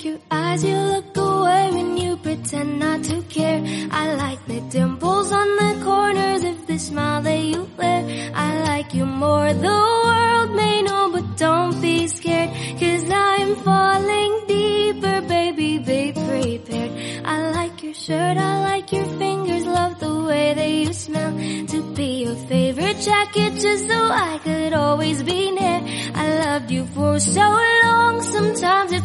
your eyes, you look away when you pretend not to care. I like the dimples on the corners of the smile that you wear. I like you more, the world may know, but don't be scared, 'cause I'm falling deeper, baby, be prepared. I like your shirt, I like your fingers, love the way that you smell. To be your favorite jacket just so I could always be near. I loved you for so long, sometimes it's